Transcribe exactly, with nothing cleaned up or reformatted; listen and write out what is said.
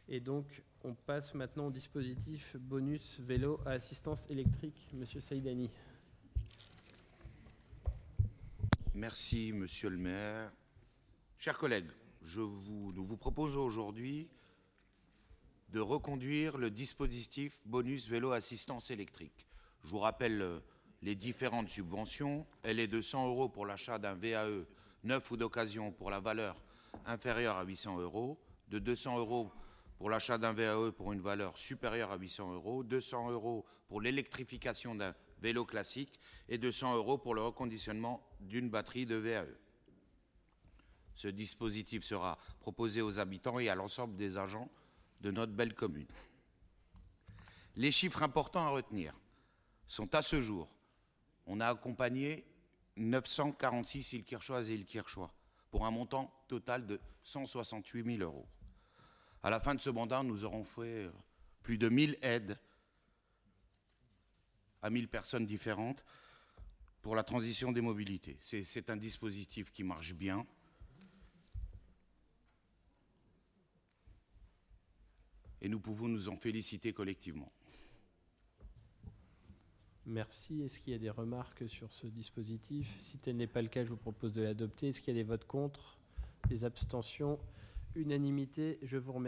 Et donc, on passe maintenant au dispositif bonus vélo à assistance électrique. Monsieur Saïdani. Merci, monsieur le maire. Chers collègues, je vous, nous vous proposons aujourd'hui de reconduire le dispositif bonus vélo assistance électrique. Je vous rappelle les différentes subventions. Elle est de cent euros pour l'achat d'un V A E neuf ou d'occasion pour la valeur inférieure à huit cents euros, de deux cents euros pour l'achat d'un V A E pour une valeur supérieure à huit cents euros, deux cents euros pour l'électrification d'un vélo classique et deux cents euros pour le reconditionnement d'une batterie de V A E. Ce dispositif sera proposé aux habitants et à l'ensemble des agents de notre belle commune. Les chiffres importants à retenir sont à ce jour, on a accompagné neuf cent quarante-six îles-Kirchoises et îles-Kirchois pour un montant total de cent soixante-huit mille euros. À la fin de ce mandat, nous aurons fait plus de mille aides à mille personnes différentes pour la transition des mobilités. C'est, c'est un dispositif qui marche bien. Et nous pouvons nous en féliciter collectivement. Merci. Est-ce qu'il y a des remarques sur ce dispositif? Si tel n'est pas le cas, je vous propose de l'adopter. Est-ce qu'il y a des votes contre? Des abstentions? Unanimité. Je vous remercie.